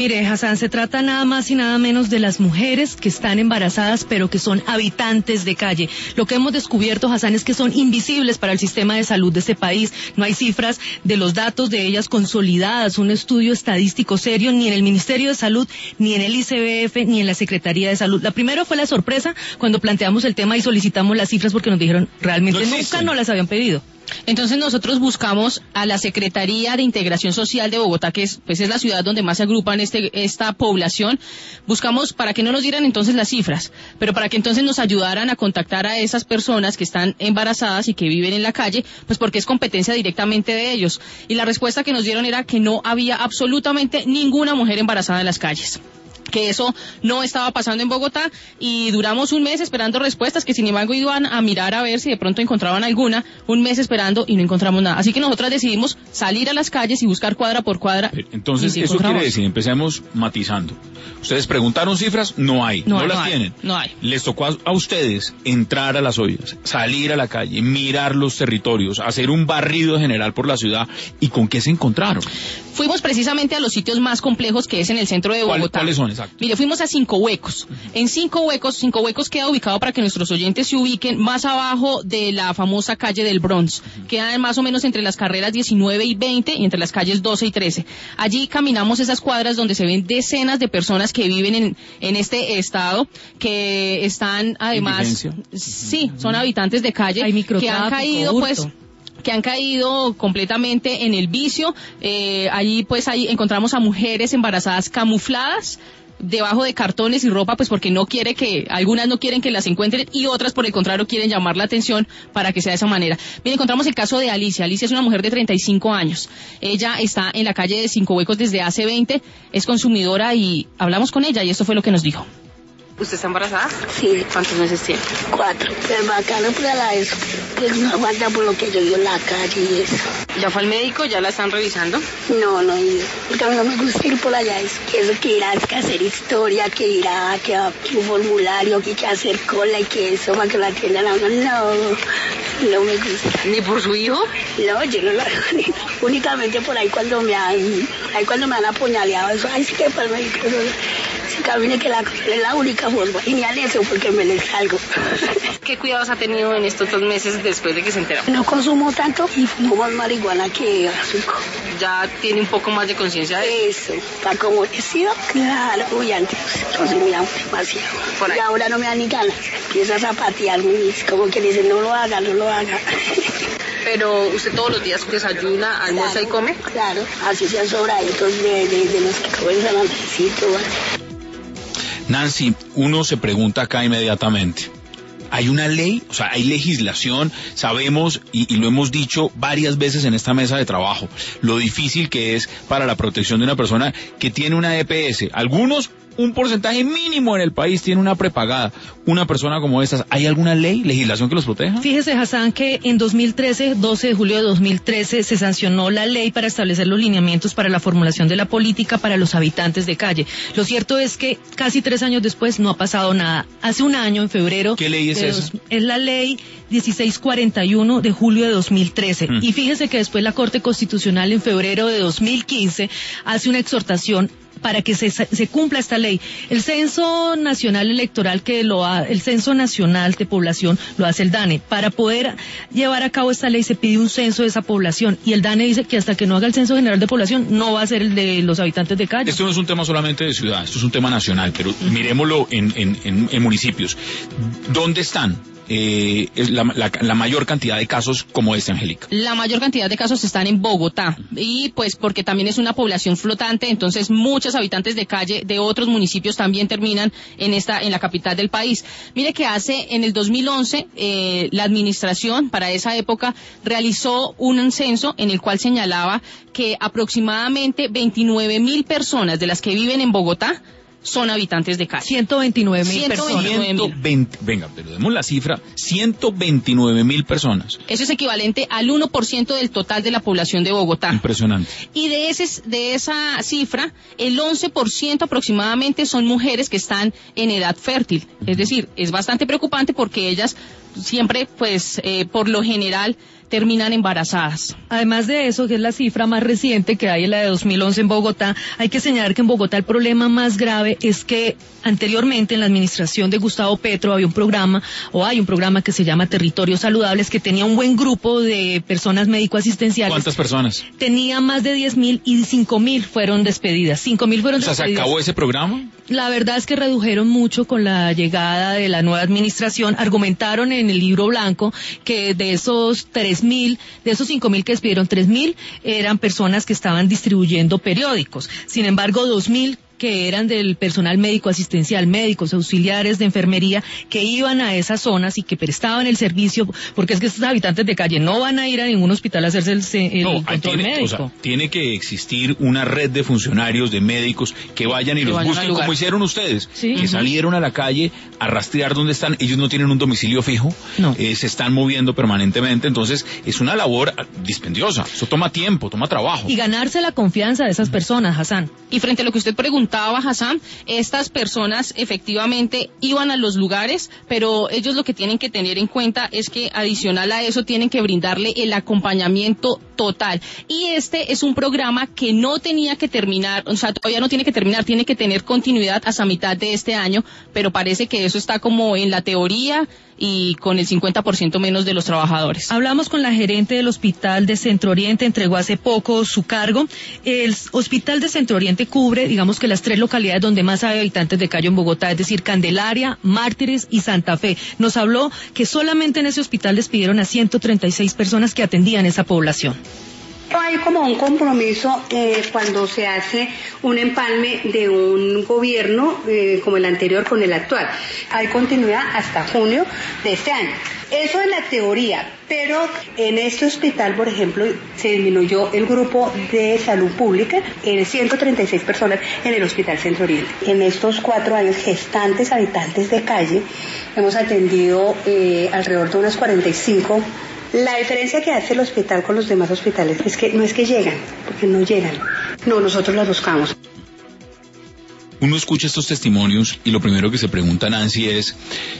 Mire, Hassan, se trata nada más y nada menos de las mujeres que están embarazadas, pero que son habitantes de calle. Lo que hemos descubierto, Hassan, es que son invisibles para el sistema de salud de este país. No hay cifras de los datos de ellas consolidadas, un estudio estadístico serio, ni en el Ministerio de Salud, ni en el ICBF, ni en la Secretaría de Salud. La primera fue la sorpresa cuando planteamos el tema y solicitamos las cifras porque nos dijeron realmente nunca nos las habían pedido. Entonces nosotros buscamos a la Secretaría de Integración Social de Bogotá, que es la ciudad donde más se agrupan esta población. Buscamos para que no nos dieran entonces las cifras, pero para que entonces nos ayudaran a contactar a esas personas que están embarazadas y que viven en la calle, pues porque es competencia directamente de ellos. Y la respuesta que nos dieron era que no había absolutamente ninguna mujer embarazada en las calles, que eso no estaba pasando en Bogotá, y duramos un mes esperando respuestas, que sin embargo iban a mirar a ver si de pronto encontraban alguna, un mes esperando y no encontramos nada. Así que nosotras decidimos salir a las calles y buscar cuadra por cuadra. Entonces, eso quiere decir, empecemos matizando. Ustedes preguntaron cifras, no hay, no las tienen. No hay. Les tocó a ustedes entrar a las ollas, salir a la calle, mirar los territorios, hacer un barrido general por la ciudad. ¿Y con qué se encontraron? Fuimos precisamente a los sitios más complejos, que es en el centro de Bogotá. ¿Cuáles son? Exacto. Mire, fuimos a Cinco Huecos. En Cinco Huecos queda ubicado, para que nuestros oyentes se ubiquen, más abajo de la famosa calle del Bronx. Queda más o menos entre las carreras 19 y 20 y entre las calles 12 y 13. Allí caminamos esas cuadras donde se ven decenas de personas que viven en este estado, que están además, sí, son habitantes de calle, que han caído que han caído completamente en el vicio. Ahí encontramos a mujeres embarazadas camufladas debajo de cartones y ropa, pues porque algunas no quieren que las encuentren, y otras por el contrario quieren llamar la atención para que sea de esa manera. Bien, encontramos el caso de Alicia. Alicia es una mujer de 35 años. Ella está en la calle de Cinco Huecos desde hace 20, es consumidora, y hablamos con ella y esto fue lo que nos dijo. ¿Usted está embarazada? Sí. ¿Cuántos meses tiene? 4. Pero bacano para la eso, pues no aguanta por lo que yo vivo en la calle y eso. ¿Ya fue al médico? ¿Ya la están revisando? No he ido, porque a mí no me gusta ir por allá, que ir a hacer historia, que ir a un formulario, que hacer cola y que eso para que la atiendan a uno, no me gusta. ¿Ni por su hijo? No, yo no lo hago, únicamente por ahí cuando me han apuñaleado, eso, ay, sí que para el médico, si camine que es la única forma, y ni a eso porque me les salgo. ¿Qué cuidados ha tenido en estos 2 meses después de que se enteró? No consumo tanto y fumo más marihuana que azúcar. ¿Ya tiene un poco más de conciencia de eso? ¿Está como decido? Claro, uy, antes consumía demasiado. Y ahora no me da ni ganas. Empieza a zapatearme, como que dicen, no lo haga. Pero usted todos los días desayuna, almuerza, claro, y come. Claro, así sean sobraditos de los que comen salancito. Nancy, uno se pregunta acá inmediatamente, ¿hay una ley? O sea, ¿hay legislación? Sabemos, y lo hemos dicho varias veces en esta mesa de trabajo, lo difícil que es para la protección de una persona que tiene una EPS. Algunos, un porcentaje mínimo en el país, tiene una prepagada. Una persona como estas, ¿hay alguna ley, legislación que los proteja? Fíjese, Hassan, que en 2013, 12 de julio de 2013, se sancionó la ley para establecer los lineamientos para la formulación de la política para los habitantes de calle. Lo cierto es que casi 3 años después no ha pasado nada. Hace un año, en febrero... ¿Qué ley es esa? Es la ley 1641 de julio de 2013. Y fíjese que después la Corte Constitucional, en febrero de 2015, hace una exhortación para que se cumpla esta ley. El Censo Nacional Electoral, el Censo Nacional de Población lo hace el DANE. Para poder llevar a cabo esta ley se pide un censo de esa población, y el DANE dice que hasta que no haga el Censo General de Población no va a ser el de los habitantes de calle. Esto no es un tema solamente de ciudad, esto es un tema nacional, pero miremoslo en municipios. ¿Dónde están la mayor cantidad de casos como este, Angélica? La mayor cantidad de casos están en Bogotá, y pues porque también es una población flotante, entonces muchos habitantes de calle de otros municipios también terminan en la capital del país. Mire que en el 2011 la administración para esa época realizó un censo en el cual señalaba que aproximadamente 29.000 personas de las que viven en Bogotá son habitantes de calle. 129.000 personas. Venga, pero demos la cifra, 129.000 personas. Eso es equivalente al 1% del total de la población de Bogotá. Impresionante. Y de esa cifra, el 11% aproximadamente son mujeres que están en edad fértil. Es decir, es bastante preocupante porque ellas siempre, por lo general, terminan embarazadas. Además de eso, que es la cifra más reciente que hay, la de 2011 en Bogotá, hay que señalar que en Bogotá el problema más grave es que anteriormente en la administración de Gustavo Petro hay un programa que se llama Territorios Saludables, que tenía un buen grupo de personas médico-asistenciales. ¿Cuántas personas? Tenía más de 10.000 y 5.000 fueron despedidas. 5.000 fueron despedidas. ¿Se acabó ese programa? La verdad es que redujeron mucho con la llegada de la nueva administración. Argumentaron en el libro blanco que de esos 3.000, de esos 5.000 que despidieron, 3.000 eran personas que estaban distribuyendo periódicos. Sin embargo, 2.000 que eran del personal médico asistencial, médicos, auxiliares de enfermería, que iban a esas zonas y que prestaban el servicio, porque es que estos habitantes de calle no van a ir a ningún hospital a hacerse el control médico. O sea, tiene que existir una red de funcionarios, de médicos, que vayan y los busquen, como hicieron ustedes, ¿sí? Que salieron a la calle a rastrear dónde están. Ellos no tienen un domicilio fijo, no. Se están moviendo permanentemente, entonces es una labor dispendiosa, eso toma tiempo, toma trabajo. Y ganarse la confianza de esas personas, Hassan. Y frente a lo que usted preguntaba, Hassan, estas personas efectivamente iban a los lugares, pero ellos lo que tienen que tener en cuenta es que adicional a eso tienen que brindarle el acompañamiento total. Y este es un programa que no tenía que terminar, o sea, todavía no tiene que terminar, tiene que tener continuidad hasta mitad de este año, pero parece que eso está como en la teoría y con el 50% menos de los trabajadores. Hablamos con la gerente del Hospital de Centro Oriente, entregó hace poco su cargo. El Hospital de Centro Oriente cubre, digamos que las 3 localidades donde más hay habitantes de calle en Bogotá, es decir, Candelaria, Mártires y Santa Fe. Nos habló que solamente en ese hospital despidieron a 136 personas que atendían esa población. Hay como un compromiso cuando se hace un empalme de un gobierno como el anterior con el actual. Hay continuidad hasta junio de este año. Eso es la teoría, pero en este hospital, por ejemplo, se disminuyó el grupo de salud pública en 136 personas en el Hospital Centro Oriente. En estos 4 años, gestantes habitantes de calle, hemos atendido alrededor de unas 45. La diferencia que hace el hospital con los demás hospitales es que no es que llegan, porque no llegan. No, nosotros las buscamos. Uno escucha estos testimonios y lo primero que se pregunta, Nancy, es,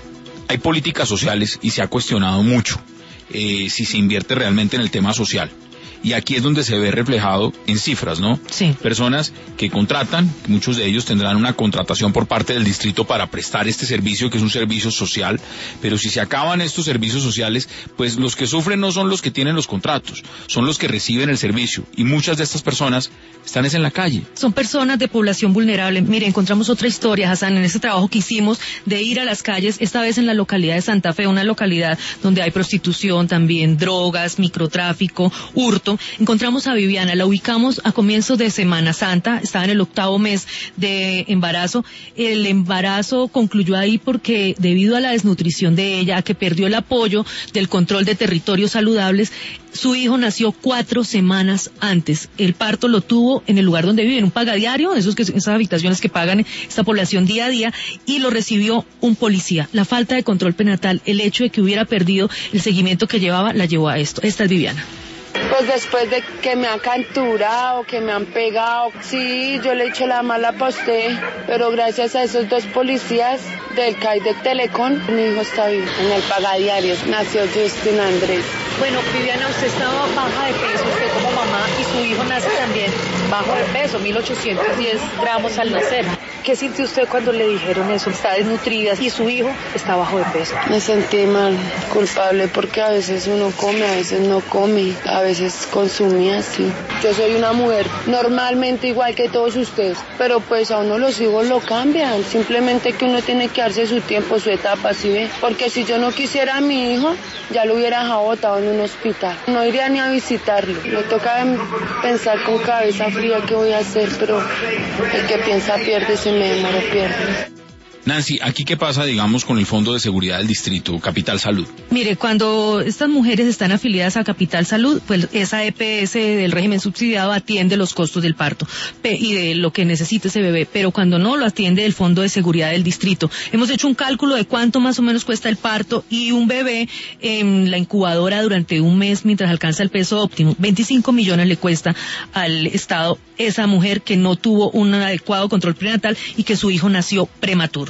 hay políticas sociales y se ha cuestionado mucho si se invierte realmente en el tema social. Y aquí es donde se ve reflejado en cifras, ¿no? Sí. Personas que contratan, muchos de ellos tendrán una contratación por parte del distrito para prestar este servicio, que es un servicio social, pero si se acaban estos servicios sociales, pues los que sufren no son los que tienen los contratos, son los que reciben el servicio, y muchas de estas personas están en la calle. Son personas de población vulnerable. Mire, encontramos otra historia, Hassan, en ese trabajo que hicimos de ir a las calles, esta vez en la localidad de Santa Fe, una localidad donde hay prostitución también, drogas, microtráfico, hurto. Encontramos a Viviana, la ubicamos a comienzos de Semana Santa, estaba en el 8º mes de embarazo. El embarazo concluyó ahí porque debido a la desnutrición de ella, a que perdió el apoyo del control de territorios saludables, su hijo nació 4 semanas antes. El parto lo tuvo en el lugar donde vive, en un pagadiario, esas habitaciones que pagan esta población día a día, y lo recibió un policía. La falta de control prenatal, el hecho de que hubiera perdido el seguimiento que llevaba, la llevó a esto. Esta es Viviana. Pues después de que me han capturado, que me han pegado, sí, yo le he hecho la mala posté, pero gracias a esos 2 policías del CAI de Telecom, mi hijo está vivo en el pagadiarios, nació Justin Andrés. Bueno, Viviana, usted estaba baja de peso, usted como mamá, y su hijo nace también bajo de peso, 1.810 gramos al nacer. ¿Qué sintió usted cuando le dijeron eso? Está desnutrida y su hijo está bajo de peso. Me sentí mal, culpable, porque a veces uno come, a veces no come, a veces consumí así. Yo soy una mujer normalmente igual que todos ustedes, pero pues a uno los hijos lo cambian, simplemente que uno tiene que darse su tiempo, su etapa, ¿sí ve? Porque si yo no quisiera a mi hijo, ya lo hubiera dejado botado en un hospital. No iría ni a visitarlo. Me toca pensar con cabeza fría qué voy a hacer, pero el que piensa pierde, se me demora pierde. Nancy, ¿aquí qué pasa, digamos, con el Fondo de Seguridad del Distrito, Capital Salud? Mire, cuando estas mujeres están afiliadas a Capital Salud, pues esa EPS del régimen subsidiado atiende los costos del parto y de lo que necesite ese bebé, pero cuando no, lo atiende el Fondo de Seguridad del Distrito. Hemos hecho un cálculo de cuánto más o menos cuesta el parto y un bebé en la incubadora durante un mes mientras alcanza el peso óptimo. 25 millones le cuesta al Estado esa mujer que no tuvo un adecuado control prenatal y que su hijo nació prematuro.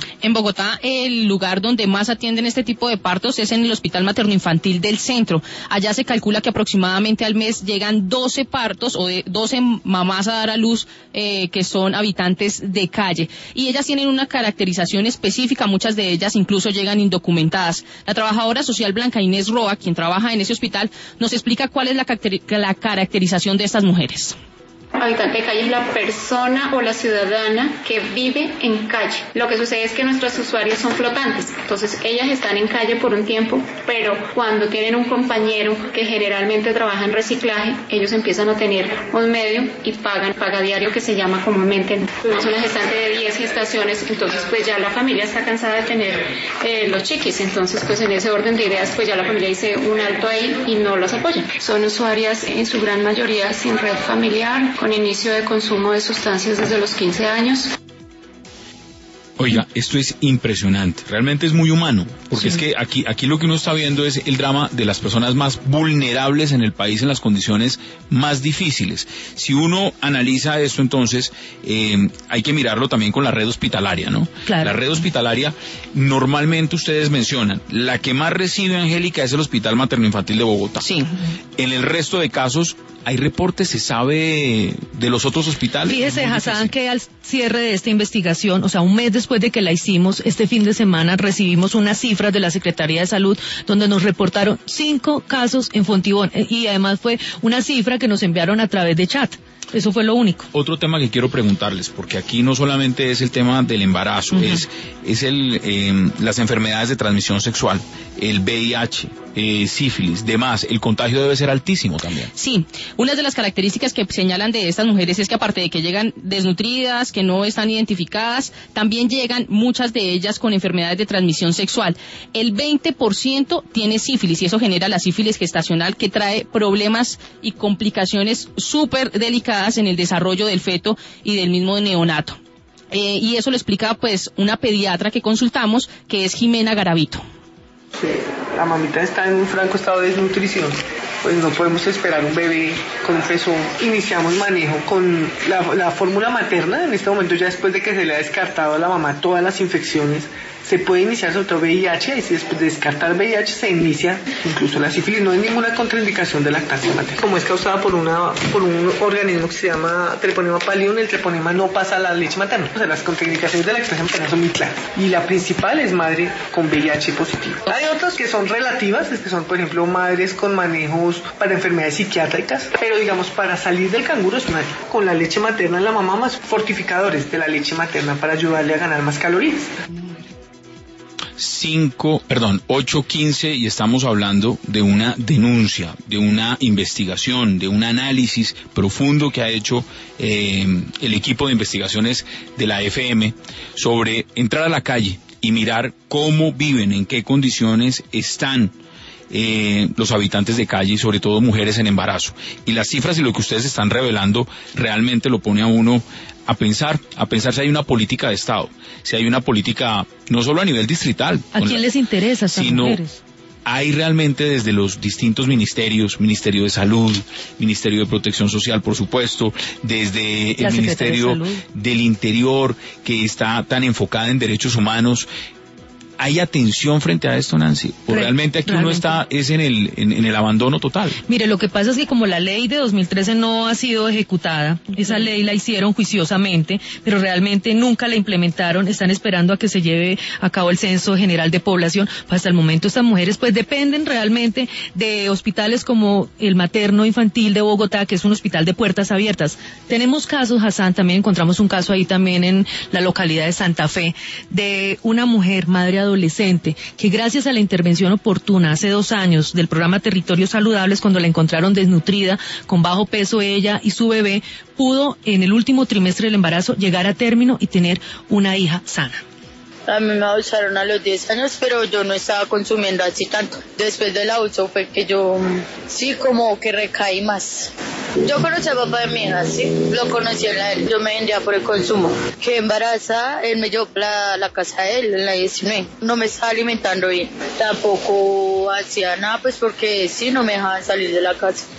En Bogotá, el lugar donde más atienden este tipo de partos es en el Hospital Materno Infantil del Centro. Allá se calcula que aproximadamente al mes llegan 12 partos o 12 mamás a dar a luz que son habitantes de calle. Y ellas tienen una caracterización específica, muchas de ellas incluso llegan indocumentadas. La trabajadora social Blanca Inés Roa, quien trabaja en ese hospital, nos explica cuál es la caracterización de estas mujeres. Habitante de calle es la persona o la ciudadana que vive en calle. Lo que sucede es que nuestras usuarias son flotantes, entonces ellas están en calle por un tiempo, pero cuando tienen un compañero que generalmente trabaja en reciclaje, ellos empiezan a tener un medio y pagan paga diario, que se llama comúnmente. Tuvimos una gestante de 10 gestaciones, entonces pues ya la familia está cansada de tener los chiquis, entonces pues en ese orden de ideas pues ya la familia dice un alto ahí y no las apoya. Son usuarias en su gran mayoría sin red familiar, con inicio de consumo de sustancias desde los 15 años. Oiga, esto es impresionante, realmente es muy humano, porque sí. Es que aquí lo que uno está viendo es el drama de las personas más vulnerables en el país en las condiciones más difíciles. Si uno analiza esto, entonces hay que mirarlo también con la red hospitalaria, ¿no? Claro. La red hospitalaria, normalmente ustedes mencionan, la que más recibe, Angélica, es el Hospital Materno Infantil de Bogotá. Sí. En el resto de casos, ¿hay reportes? ¿Se sabe de los otros hospitales? Fíjese, Hassan, que al cierre de esta investigación, o sea, un mes después de que la hicimos, este fin de semana recibimos unas cifras de la Secretaría de Salud donde nos reportaron 5 casos en Fontibón, y además fue una cifra que nos enviaron a través de chat. Eso fue lo único. Otro tema que quiero preguntarles, porque aquí no solamente es el tema del embarazo, uh-huh. es las enfermedades de transmisión sexual, el VIH, sífilis, demás. El contagio debe ser altísimo también. Sí, una de las características que señalan de estas mujeres es que aparte de que llegan desnutridas, que no están identificadas, también llegan muchas de ellas con enfermedades de transmisión sexual. El 20% tiene sífilis y eso genera la sífilis gestacional, que trae problemas y complicaciones súper delicadas en el desarrollo del feto y del mismo neonato. Y eso lo explica pues una pediatra que consultamos, que es Jimena Garavito. Sí, la mamita está en un franco estado de desnutrición, pues no podemos esperar un bebé con un peso. Iniciamos manejo con la fórmula materna. En este momento, ya después de que se le ha descartado a la mamá todas las infecciones, se puede iniciar sobre todo VIH, y si después de descartar VIH se inicia incluso la sífilis. No hay ninguna contraindicación de lactancia materna. Como es causada por un organismo que se llama Treponema pallidum, el treponema no pasa a la leche materna. O sea, las contraindicaciones de la lactancia materna son muy claras. Y la principal es madre con VIH positivo. Hay otras que son relativas, que son, por ejemplo, madres con manejos para enfermedades psiquiátricas, pero digamos, para salir del canguro es madre con la leche materna en la mamá, más fortificadores de la leche materna para ayudarle a ganar más calorías. 8:15 y estamos hablando de una denuncia, de una investigación, de un análisis profundo que ha hecho el equipo de investigaciones de la FM sobre entrar a la calle y mirar cómo viven, en qué condiciones están los habitantes de calle y sobre todo mujeres en embarazo. Y las cifras y lo que ustedes están revelando realmente lo pone a uno a pensar si hay una política de Estado, si hay una política no solo a nivel distrital. ¿A quién les interesa a estas mujeres? Hay realmente desde los distintos ministerios, Ministerio de Salud, Ministerio de Protección Social, por supuesto, desde el Ministerio del Interior, que está tan enfocada en derechos humanos. ¿Hay atención frente a esto, Nancy? ¿O realmente aquí uno está en el abandono total? Mire, lo que pasa es que como la ley de 2013 no ha sido ejecutada, esa ley la hicieron juiciosamente, pero realmente nunca la implementaron, están esperando a que se lleve a cabo el Censo General de Población. Hasta el momento estas mujeres pues dependen realmente de hospitales como el Materno Infantil de Bogotá, que es un hospital de puertas abiertas. Tenemos casos, Hassan, también encontramos un caso ahí también en la localidad de Santa Fe, de una mujer, madre adolescente, que gracias a la intervención oportuna hace 2 años del programa Territorios Saludables, cuando la encontraron desnutrida, con bajo peso ella y su bebé, pudo en el último trimestre del embarazo llegar a término y tener una hija sana. A mí me abusaron a los 10 años, pero yo no estaba consumiendo así tanto. Después del abuso fue que yo sí como que recaí más. Yo conocí al papá de mi hija, sí, lo conocí a él, yo me vendía por el consumo. Que embarazada, él me llevó para la casa de él en la 19. No me estaba alimentando bien, tampoco hacía nada, pues porque sí, no me dejaban salir de la casa.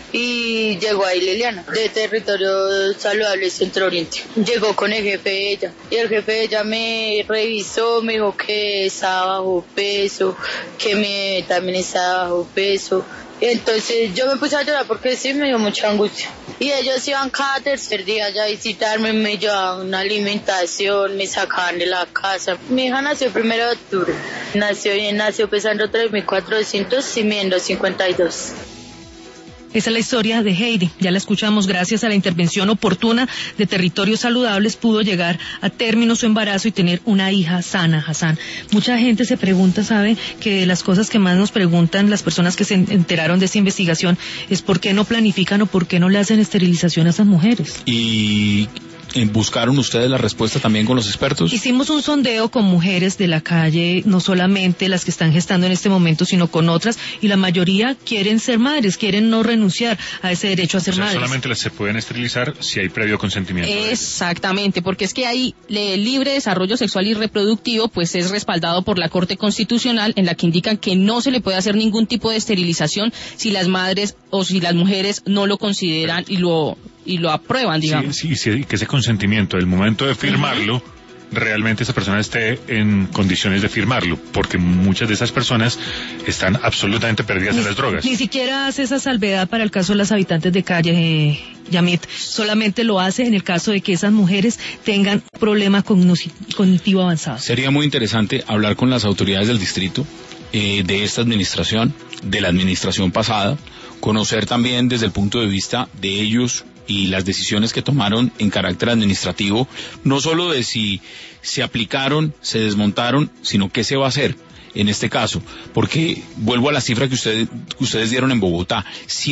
y llegó ahí Liliana, de Territorio Saludable Centro Oriente. Llegó con el jefe de ella, y el jefe de ella me revisó, me dijo que estaba bajo peso, que también estaba bajo peso. Entonces yo me puse a llorar porque sí me dio mucha angustia. Y ellos iban cada tercer día ya a visitarme, me llevaban una alimentación, me sacaban de la casa. Mi hija nació el 1 de octubre. Nació pesando 3.400 y midiendo 52. Esa es la historia de Heidi. Ya la escuchamos. Gracias a la intervención oportuna de Territorios Saludables pudo llegar a término su embarazo y tener una hija sana, Hassan. Mucha gente se pregunta, sabe, que de las cosas que más nos preguntan las personas que se enteraron de esta investigación es por qué no planifican o por qué no le hacen esterilización a esas mujeres. Y ¿buscaron ustedes la respuesta también con los expertos? Hicimos un sondeo con mujeres de la calle, no solamente las que están gestando en este momento, sino con otras, y la mayoría quieren ser madres, quieren no renunciar a ese derecho a ser madres. Solamente las se pueden esterilizar si hay previo consentimiento. Exactamente, porque es que ahí el libre desarrollo sexual y reproductivo pues es respaldado por la Corte Constitucional, en la que indican que no se le puede hacer ningún tipo de esterilización si las madres o si las mujeres no lo consideran y lo aprueban, digamos. Sí, que ese consentimiento, el momento de firmarlo, realmente esa persona esté en condiciones de firmarlo, porque muchas de esas personas están absolutamente perdidas en las drogas. Ni siquiera hace esa salvedad para el caso de las habitantes de calle, Yamit, solamente lo hace en el caso de que esas mujeres tengan problema cognitivo avanzado. Sería muy interesante hablar con las autoridades del distrito, de esta administración, de la administración pasada, conocer también desde el punto de vista de ellos y las decisiones que tomaron en carácter administrativo, no solo de si se aplicaron, se desmontaron, sino qué se va a hacer en este caso, porque vuelvo a la cifra que ustedes dieron en Bogotá,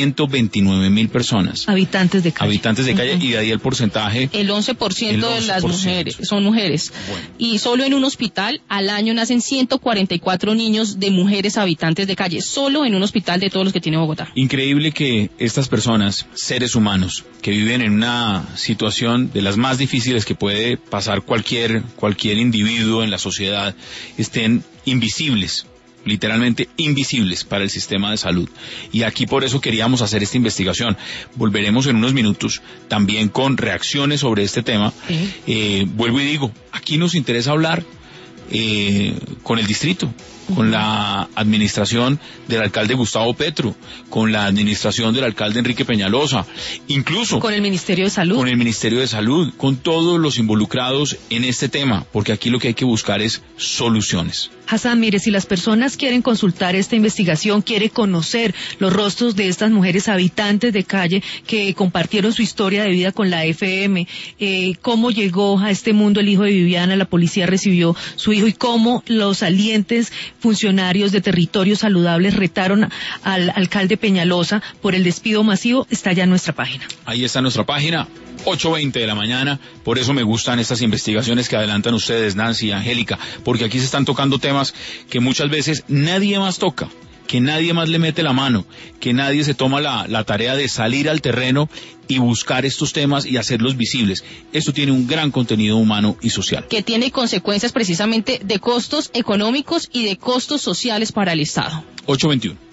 129.000 personas. Habitantes de calle. Y de ahí el porcentaje. El 11% de las mujeres son mujeres. Bueno. Y solo en un hospital al año nacen 144 niños de mujeres habitantes de calle, solo en un hospital de todos los que tiene Bogotá. Increíble que estas personas, seres humanos, que viven en una situación de las más difíciles que puede pasar cualquier individuo en la sociedad, estén invisibles, literalmente invisibles para el sistema de salud. Y aquí por eso queríamos hacer esta investigación. Volveremos en unos minutos también con reacciones sobre este tema. Vuelvo y digo, aquí nos interesa hablar con el distrito, con la administración del alcalde Gustavo Petro, con la administración del alcalde Enrique Peñalosa, incluso con el Ministerio de Salud. Con el Ministerio de Salud, con todos los involucrados en este tema, porque aquí lo que hay que buscar es soluciones. Hassan, mire, si las personas quieren consultar esta investigación, quiere conocer los rostros de estas mujeres habitantes de calle que compartieron su historia de vida con la FM, cómo llegó a este mundo el hijo de Viviana, la policía recibió su hijo y cómo los salientes funcionarios de Territorios Saludables retaron al alcalde Peñalosa por el despido masivo, está ya en nuestra página. Ahí está nuestra página, 8:20 de la mañana, por eso me gustan estas investigaciones que adelantan ustedes, Nancy y Angélica, porque aquí se están tocando temas que muchas veces nadie más toca, que nadie más le mete la mano, que nadie se toma la tarea de salir al terreno y buscar estos temas y hacerlos visibles. Esto tiene un gran contenido humano y social. Que tiene consecuencias precisamente de costos económicos y de costos sociales para el Estado. 8:21.